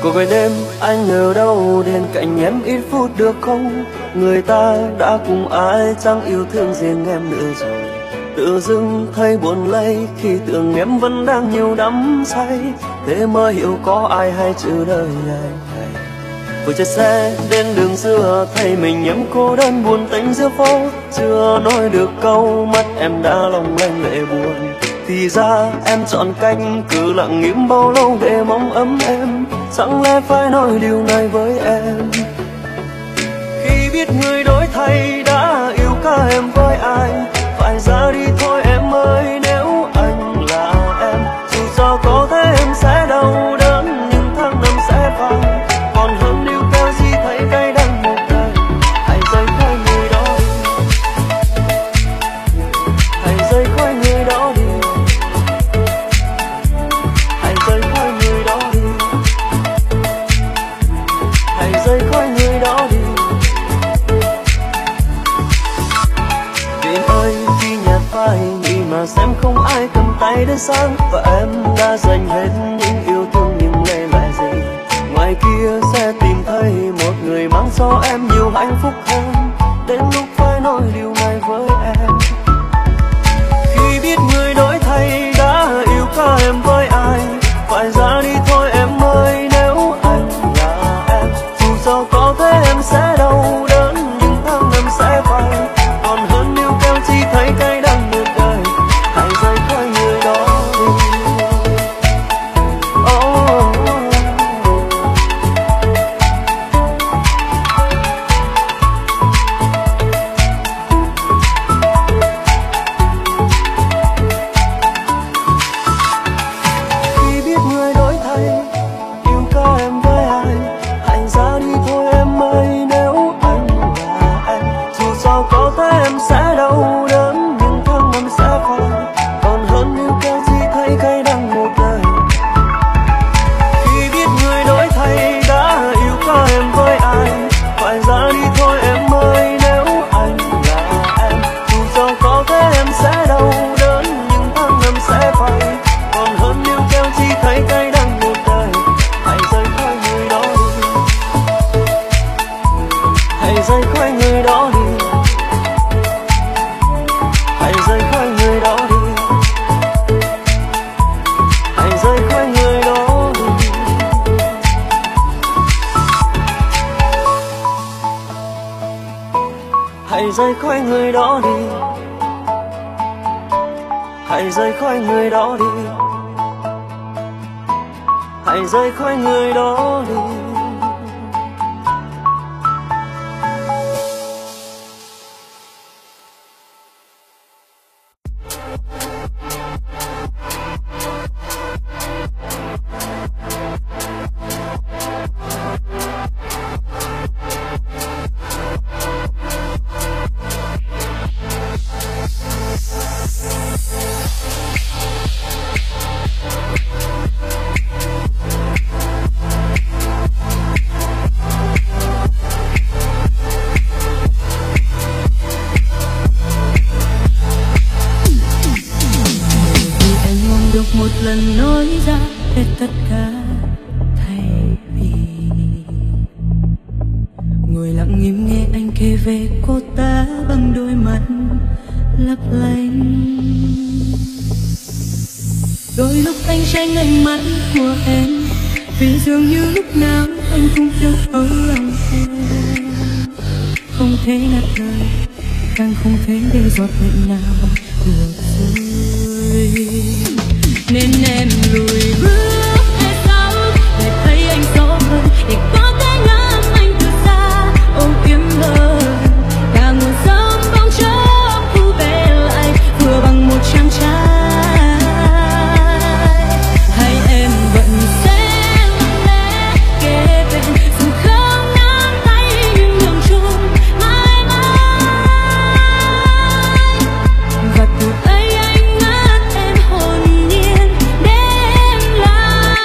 Cuộc gọi đêm anh ở đâu, đến cạnh em ít phút được không? Người ta đã cùng ai chẳng yêu thương riêng em nữa rồi. Tự dưng thấy buồn lây khi tưởng em vẫn đang nhiều đắm say. Thế mới hiểu có ai hay chữ đời này. Vừa chạy xe đến đường xưa thấy mình em cô đơn buồn tênh giữa phố. Chưa nói được câu mắt em đã long lanh lệ buồn. Thì ra em chọn cách cứ lặng im bao lâu để mong ấm em. Chẳng lẽ phải nói điều này với em? Khi biết người đổi thay đã yêu cả em với ai, phải ra đi thôi em ơi nếu anh là em. Dù sao có thế em sẽ đau đớn nhưng tháng năm sẽ phai. Còn hơn níu kéo gì thấy cay đắng một đời. Hãy rời khỏi người đó đi, hãy rời khỏi người đó đi, hãy rời khỏi người đó đi, hãy rời khỏi người đó đi. Đêm ơi khi nhạt phai nghĩ mà xem không ai cầm tay đến sáng. Và em đã dành hết những yêu thương nhưng lấy lại gì? Ngoài kia sẽ tìm thấy một người mang cho em nhiều hạnh phúc hơn. Đến lúc phải nói điều này với em. Khi biết người đổi thay đã yêu cả em với ai, phải ra đi thôi em ơi nếu anh là em. Dù sao có thế em sẽ đau đớn nhưng tháng năm sẽ phai. Còn hơn níu kéo chỉ thấy cay đắng một đời. Hãy rời khỏi người đó đi. Khi biết người đổi thay yêu cả em với ai, hãy ra đi thôi em ơi nếu anh là em. Dù sao có thế em sẽ đau đớn nhưng tháng năm sẽ phai. Còn hơn níu kéo chỉ thấy cay đắng một đời. Khi biết người đổi thay đã yêu cả em với ai, phải ra đi thôi em ơi nếu anh là em. Dù sao có thế em sẽ đau đớn nhưng tháng năm sẽ phai. Còn hơn níu kéo chỉ thấy cay đắng một đời. Hãy rời khỏi người đó đi, hãy rời khỏi người đó đi, hãy rời khỏi người đó đi, hãy rời khỏi người đó đi. Hãy rời khỏi người đó đi, hãy rời khỏi người đó đi, hãy rời khỏi người đó đi. Một lần nói ra hết tất cả thay vì ngồi lặng im nghe anh kể về cô ta bằng đôi mắt lấp lánh. Đôi lúc anh tránh ánh mắt của em vì dường như lúc nào anh cũng được ở lòng em. Không thể ngắt lời, càng không thể để giọt lệ nào được rơi. Nên em lùi bước hay sao để thấy anh rõ hơn, để có thể ngắm anh từ xa ôm yếm hơn. Cả nguồn sớm bóng chớp thu về lại vừa bằng một trang trai. Hay em vẫn sẽ lặng lẽ kế bên dù không nắm tay nhưng đường chung mãi mãi. Và từ ấy anh ngất em hồn nhiên đêm lại.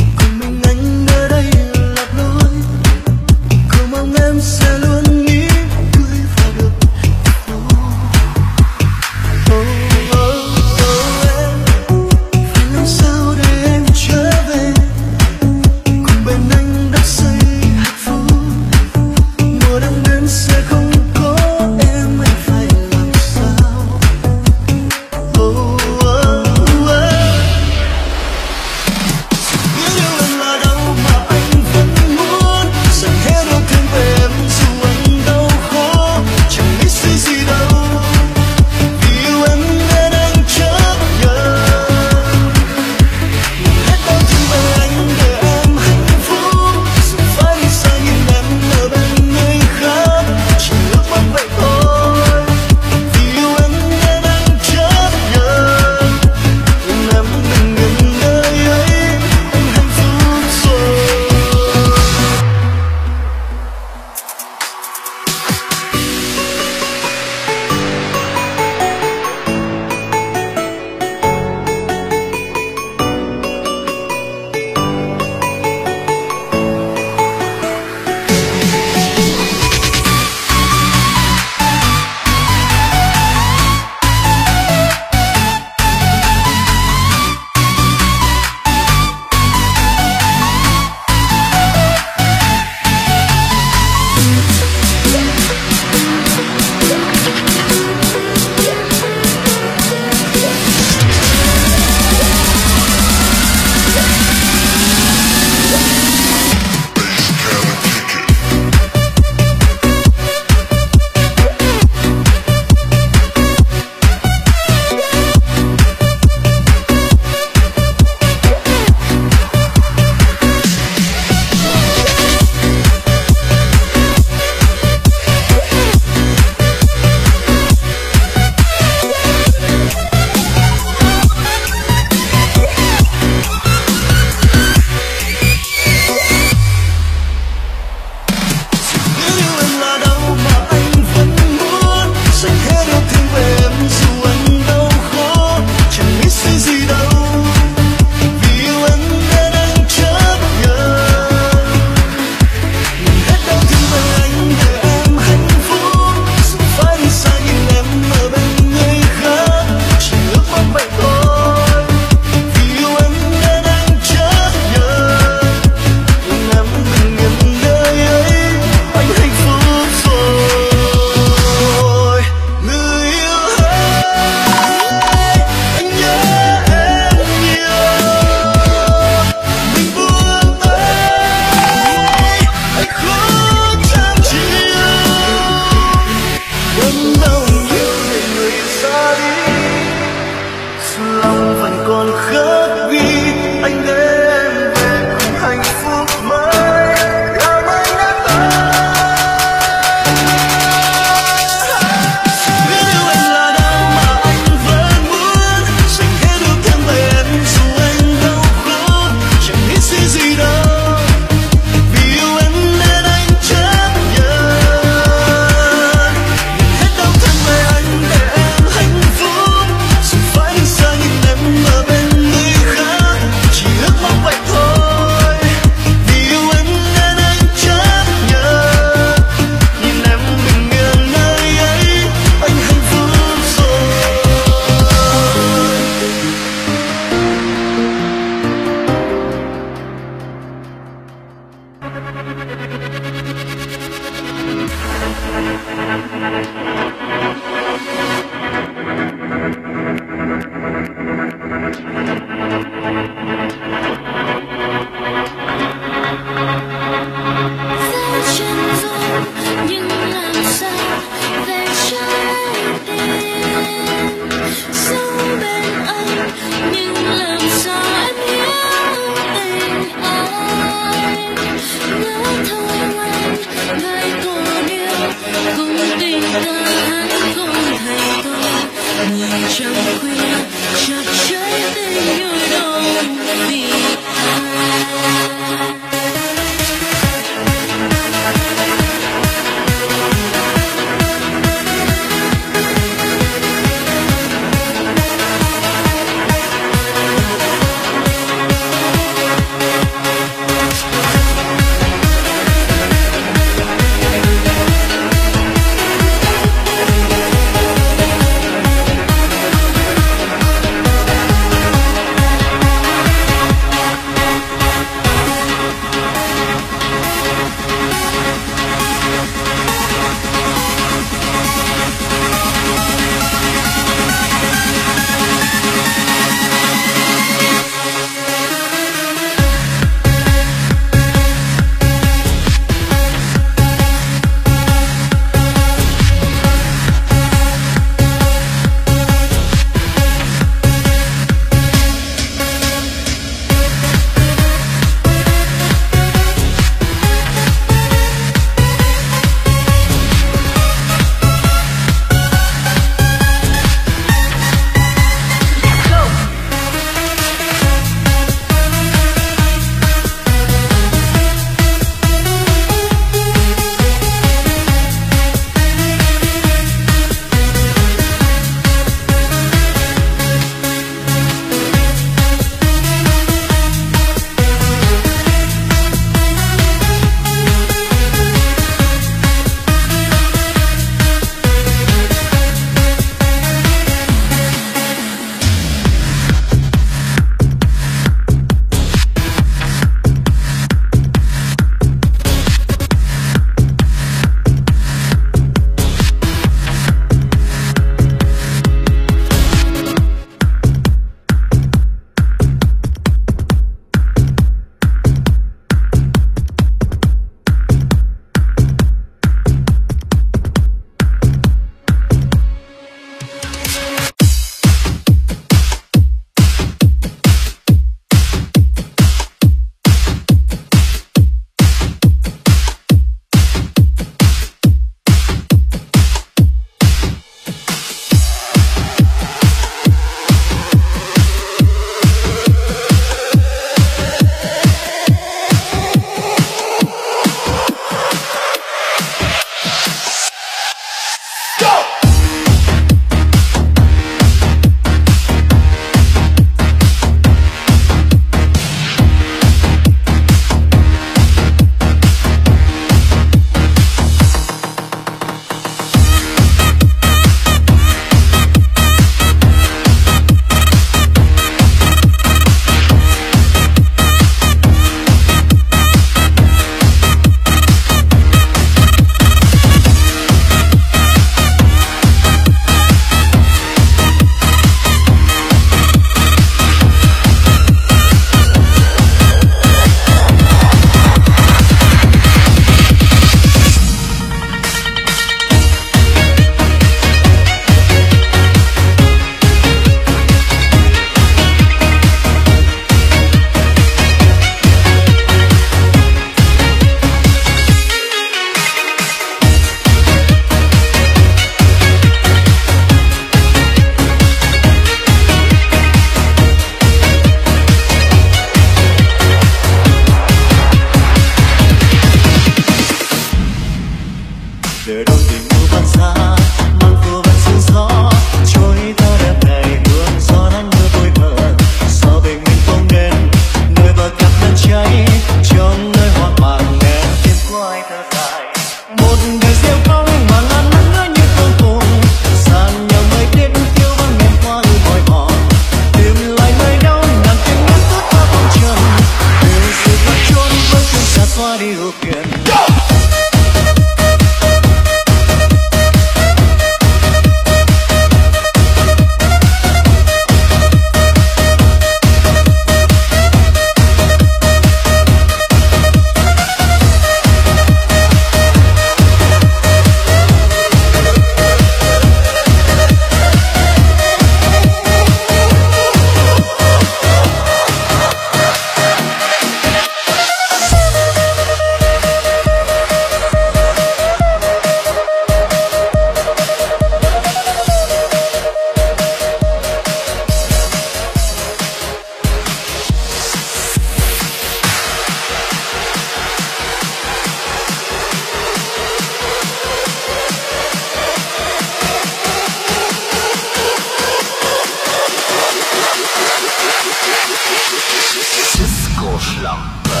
Disco-Schlampe.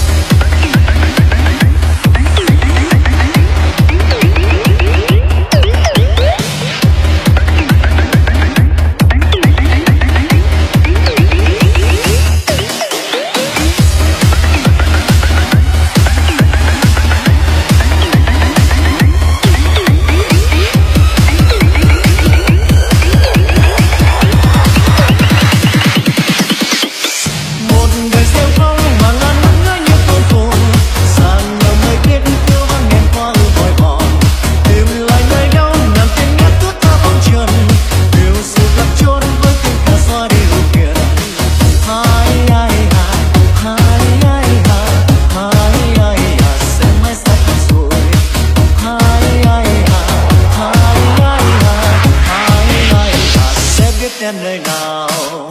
Nơi nào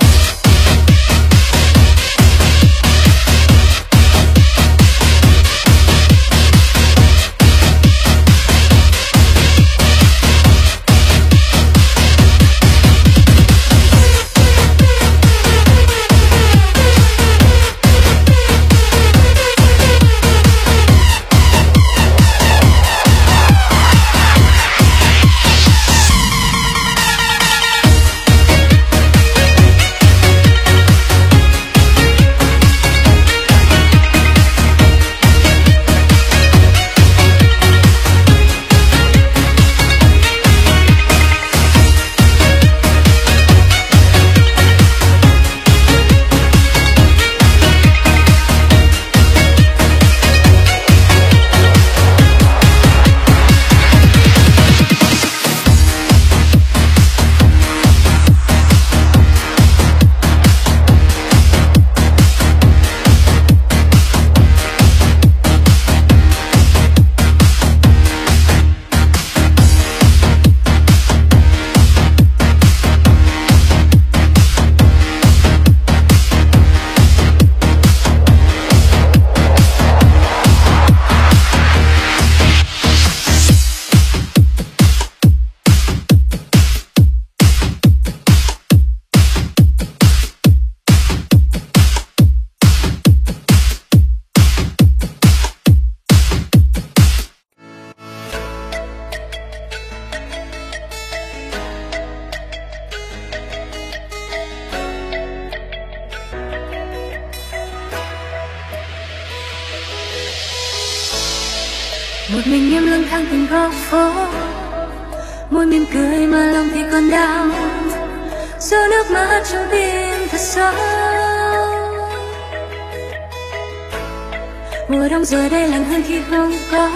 một mình em lang thang từng góc phố, môi mỉm cười mà lòng thì còn đau, giọt nước mắt trong tim thật sâu. Mùa đông giờ đây lạnh hơn khi không có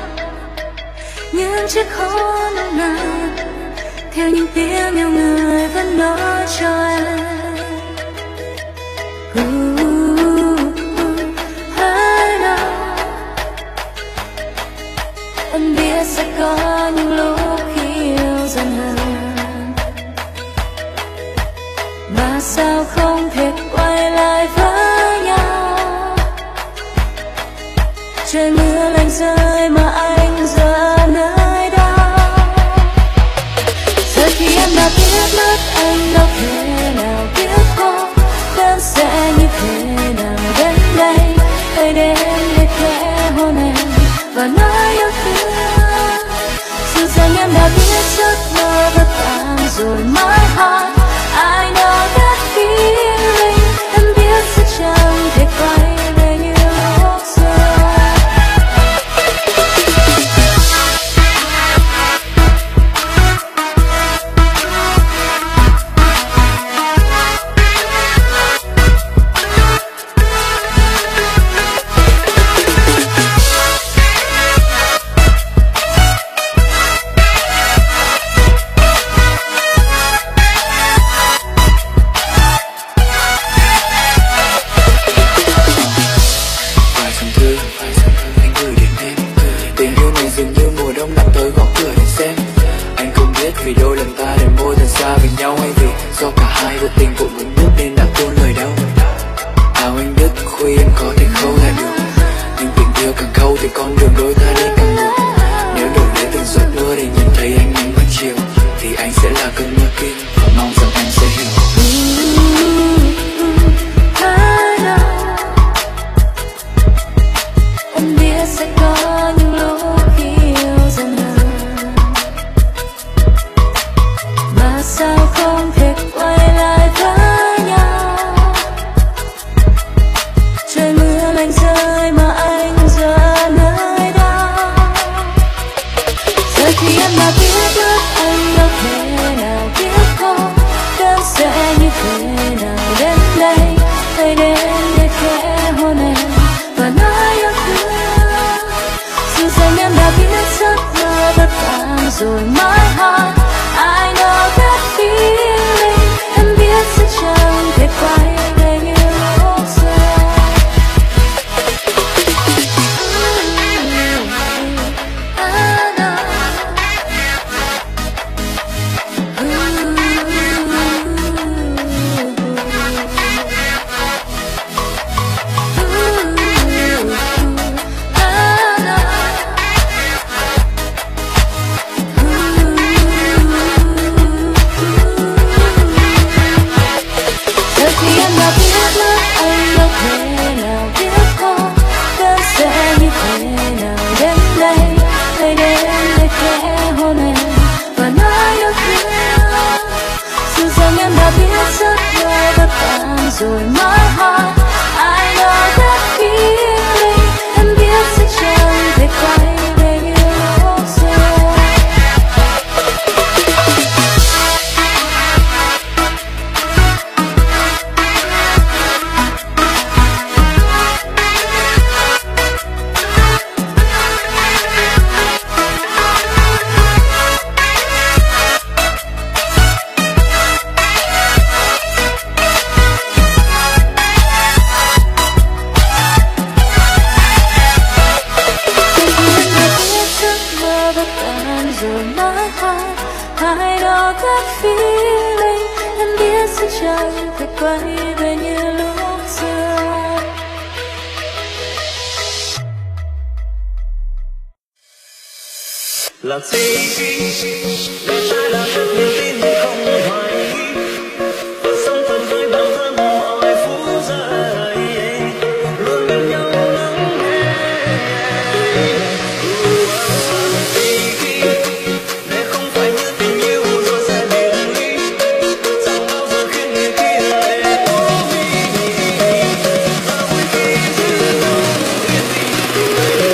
những chiếc khố nồng nàn, theo những tiếng yêu người vẫn nói cho em. Anh biết sẽ có những lúc khi yêu dần hơn, mà sao không thể quay lại với nhau. Trời mưa lạnh rơi mà anh giờ ở nơi đâu. Giờ khi em đã biết mất anh đâu thể nào biết cô vẫn sẽ như thế nào đến đây. Hãy đến để khẽ hôn em và nói yêu thương. Dù rằng em đã biết giấc mơ vất vả rồi mãi hỏi I know that feeling. Em biết sẽ chẳng thể quay về như lúc xưa. rồi my heart. I know that feeling, em biết sẽ chẳng thể quay về như lúc xưa. Rồi my heart, I know that feeling, em biết sẽ chẳng thể quay về như lúc xưa. Rồi my heart, I know that feeling, em biết sẽ chẳng thể quay về như lúc xưa. Là gì để ta đã được niềm tin không hoài nghi và sống thật với bản thân mọi phút giây, luôn bên nhau lắng nghe. Để không phải như tình yêu rồi sẽ biệt ly, chẳng bao giờ khiến người kia để bỏ đi. Và vui khi giữ nhau yên bình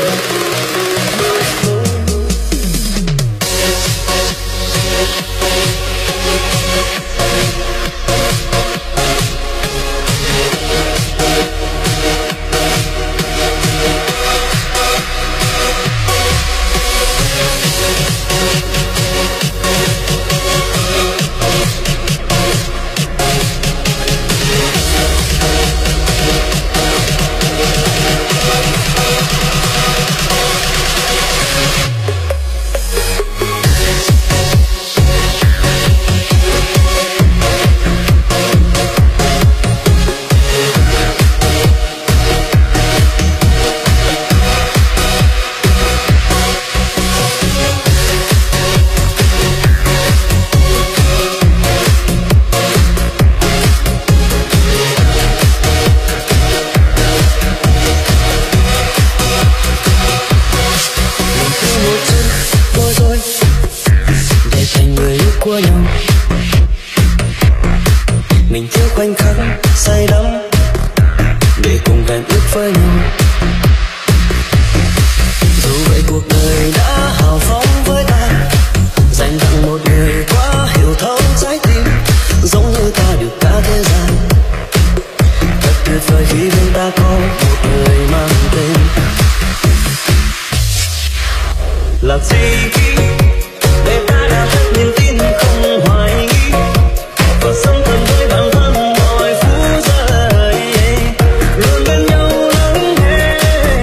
của nhau. Mình thiếu khoảnh khắc say đắm để cùng hẹn ước với nhau. Dù vậy cuộc đời đã hào phóng với ta, dành tặng một người quá hiểu thấu trái tim, giống như ta được cả thế gian. Thật tuyệt vời khi bên ta có một người mang tên là gì khi để ta đã hết niềm tin không hoài nghi và sống thân với bản thân mọi phút giây, luôn bên nhau lắng nghe.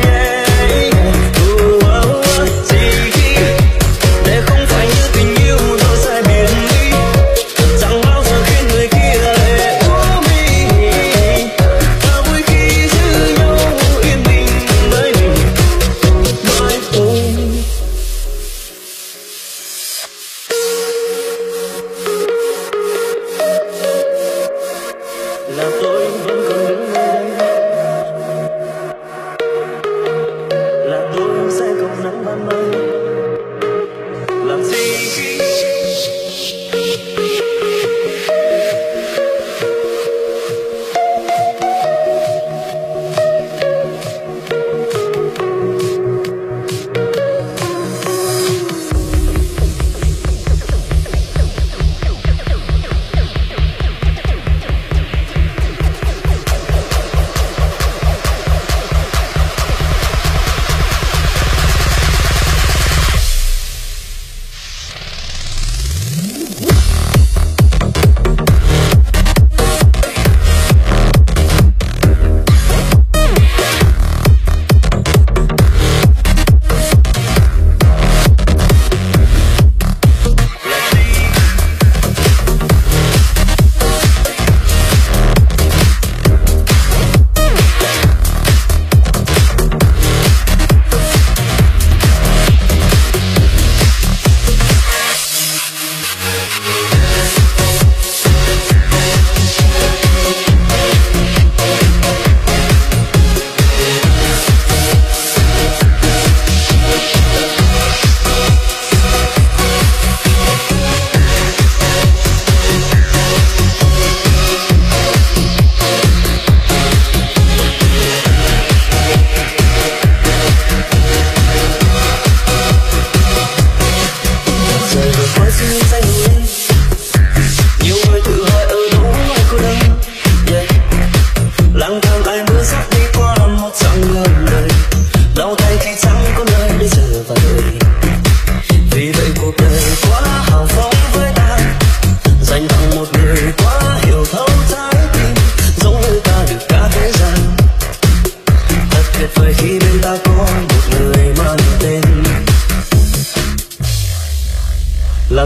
Gì khi để không phải như tình yêu rồi sẽ biệt ly, chẳng bao giờ khiến người kia để bỏ đi. Và vui khi giữ nhau yên bình với mình. Mai ôi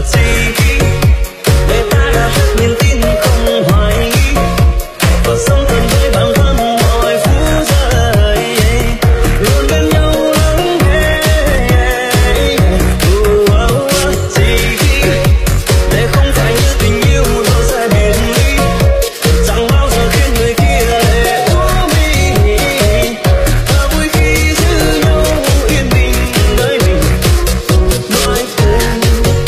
gì để ta đã niềm tin không hoài nghi và sống thật với bản thân mọi phút giây luôn bên nhau lắng nghe gì để không phải như tình yêu rồi sẽ biệt ly chẳng bao giờ khiến người kia lệ úa mi và vui khi giữ nhau yên bình nơi mình nói tên.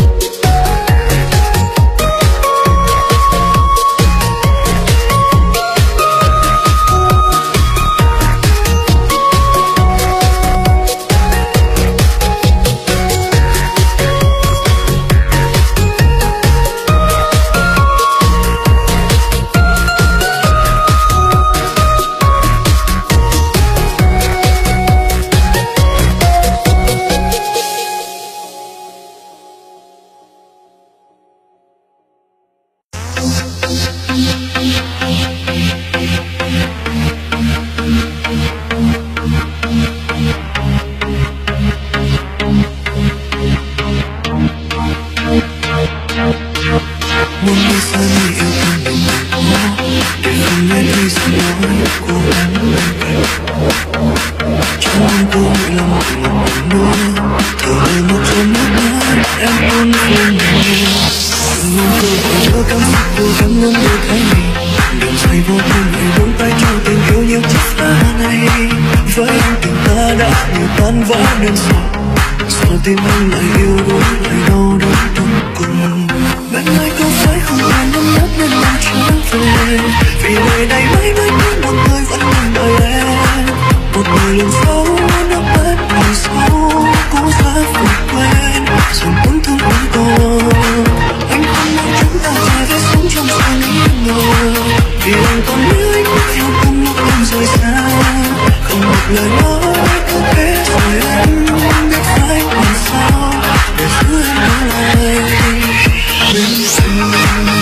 Muốn đi xa người yêu thương đừng có để không nghe thấy giọng nói cố gắng bên cạnh trong lòng cô mỗi lần một lần nữa thở lời một trong nước mắt em hôn hôn mong cơ hội cho cảm xúc cố gắng muốn được thấy mình đường dài vô cùng hãy buông tay cho tình yêu nhiều chất xa này với anh tình ta đã nhiều tan vỡ nên sao tim anh lại yêu đuối lại đau đớn trong cùng bên ai có phải không còn nhắm nhắc nên lòng trở về vì đời này mãi mãi có một người vẫn còn đợi em một người lần sau nước mắt ngày sau cố gắng vượt quên rồi muốn thương vẫn còn anh không muốn chúng ta trở về sống trong sự nghi ngờ vì anh còn nhớ anh bước theo cùng lúc em rời xa không một lời nói cứ thế rồi anh biết phải làm sao để giữ em ở lại bên anh.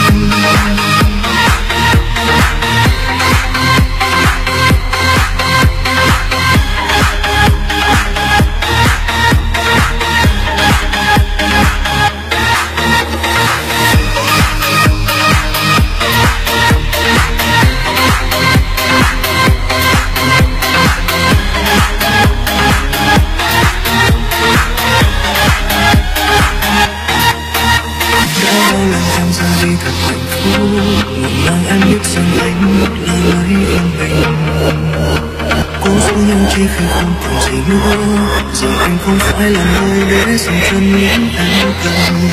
Thật hạnh phúc một lần em biết rằng anh là người yêu mình cố giữ nhau chỉ khi không còn gì nữa giờ anh không phải là nơi để dừng chân những em cần.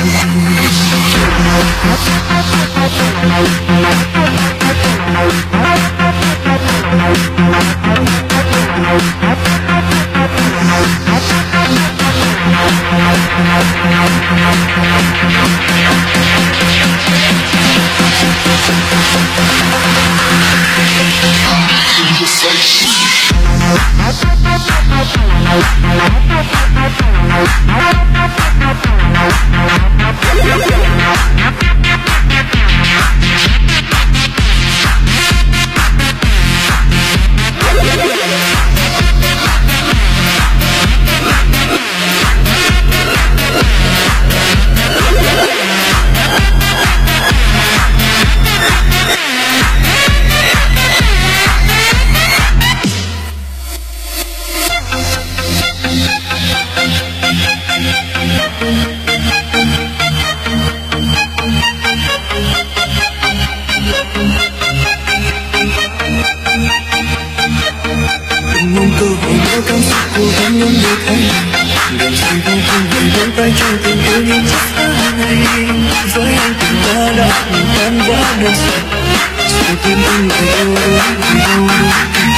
Mong cơ hội có cảm xúc cố gắng muốn được thấy đừng say vô cùng vì vươn tay trong tình yêu như chất xa này với anh tình ta đã ngừng tan vỡ đơn giản sao tim anh lại yêu đuối vì đau đớn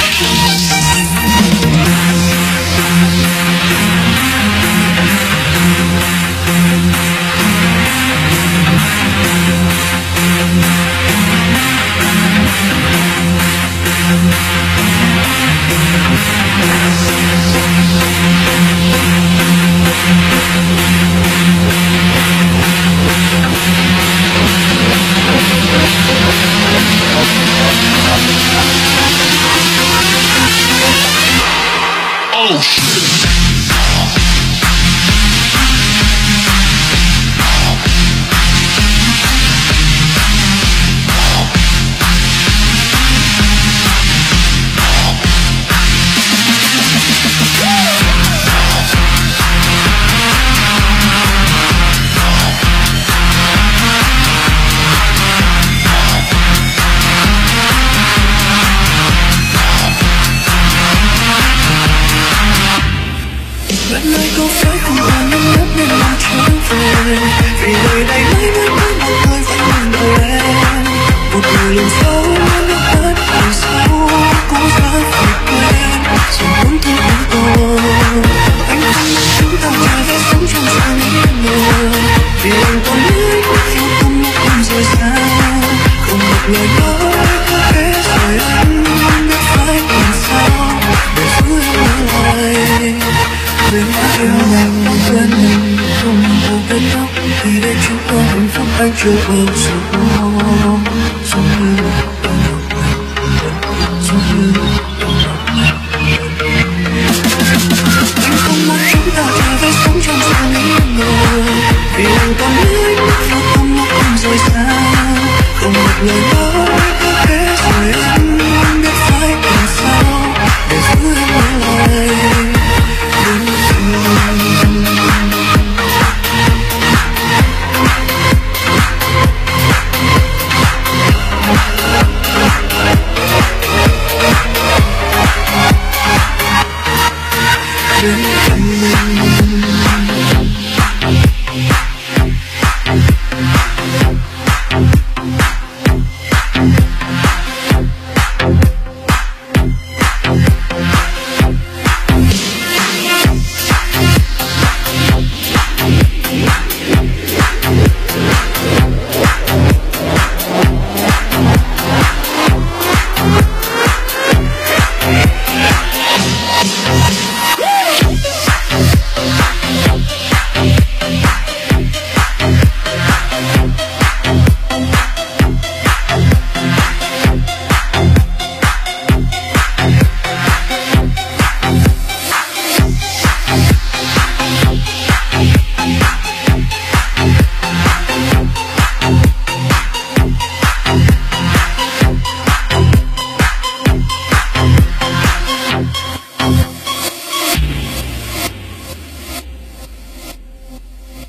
Oh shit. chưa bao giờ giống như giống như anh không muốn chúng ta trở về sống trong sự nghi ngờ vì anh còn nhớ và tâm nó không rời xa không một lời nói cứ thế rồi anh không biết phải làm sao để giữ em lại đến rồi